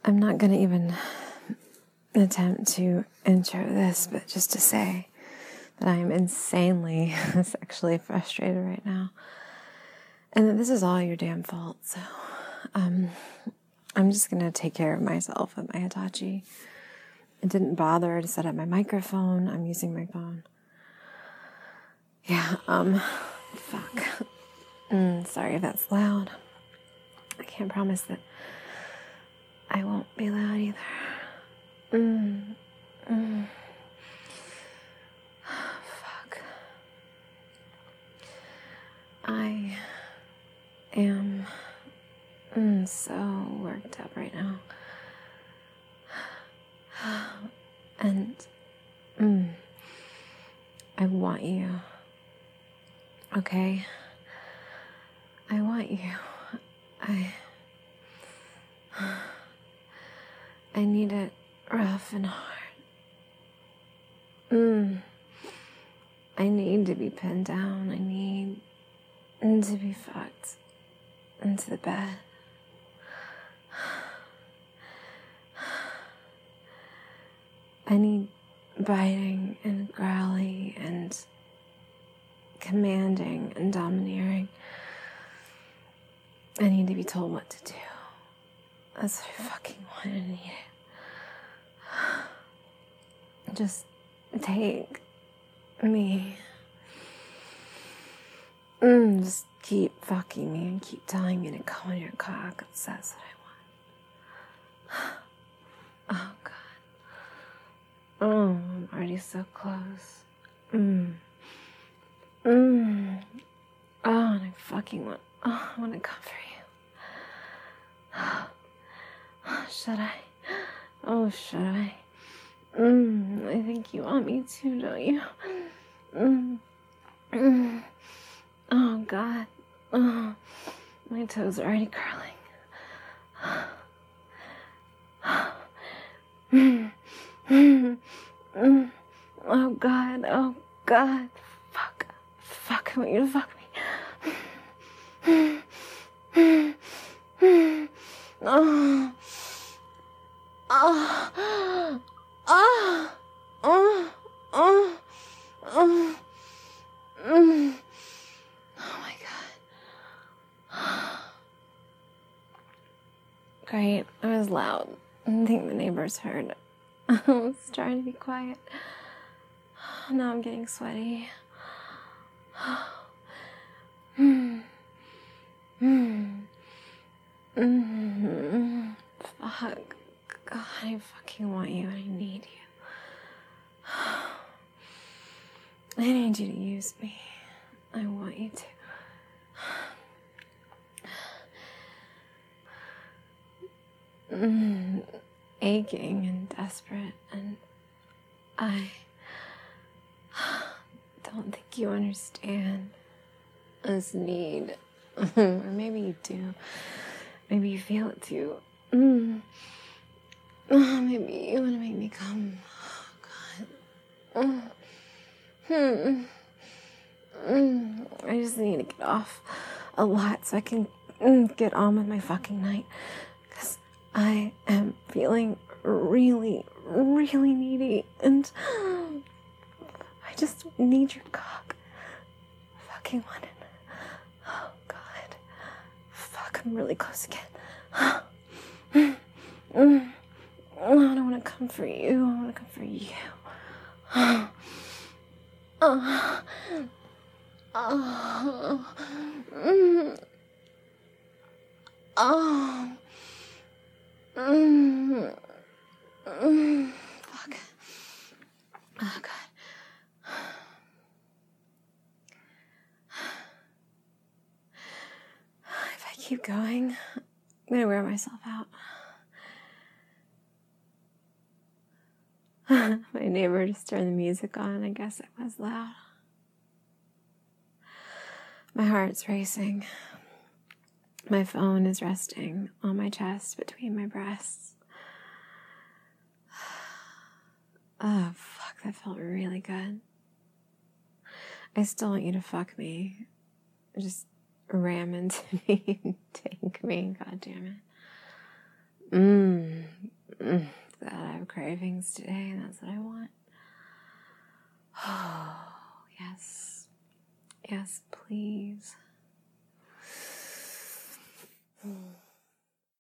I'm not going to even attempt to intro this, but just to say that I am insanely sexually frustrated right now. And that this is all your damn fault. So I'm just going to take care of myself with my Hitachi. It didn't bother to set up my microphone. I'm using my phone. Yeah, fuck. Sorry if that's loud. I can't promise that I won't be loud either. Fuck. I am so worked up right now. And I want you. Okay? I want you. I need it rough and hard. I need to be pinned down. I need to be fucked into the bed. I need biting and growly and commanding and domineering. I need to be told what to do. That's what I fucking want and need it. Just take me. Just keep fucking me and keep telling me to go on your cock. That's what I want. Oh, God. Oh, I'm already so close. Oh, and I fucking want, I want to come for you. Should I? Oh, should I? I think you want me to, don't you? Oh, God. Oh, my toes are already curling. Oh, God. Oh, God. Fuck. I want you to fuck me. Oh. My God. Great. I was loud. I think the neighbors heard. I was trying to be quiet. Now I'm getting sweaty. Fuck. God, I fucking want you. I need you. I need you to use me. I want you to. Aching and desperate, and I don't think you understand this need. Or maybe you do. Maybe you feel it too. Maybe you want to make me come. Oh, God. I just need to get off a lot so I can get on with my fucking night. Because I am feeling really, really needy. And I just need your cock. I fucking want it. Oh, God. Fuck, I'm really close again. I don't want to come for you. I want to come for you. Fuck. Oh, God. If I keep going, I'm gonna wear myself out. My neighbor just turned the music on. I guess it was loud. My heart's racing. My phone is resting on my chest between my breasts. Oh, fuck, that felt really good. I still want you to fuck me. Just ram into me and take me. God damn it. cravings today, and that's what I want. Oh, yes. Yes, please.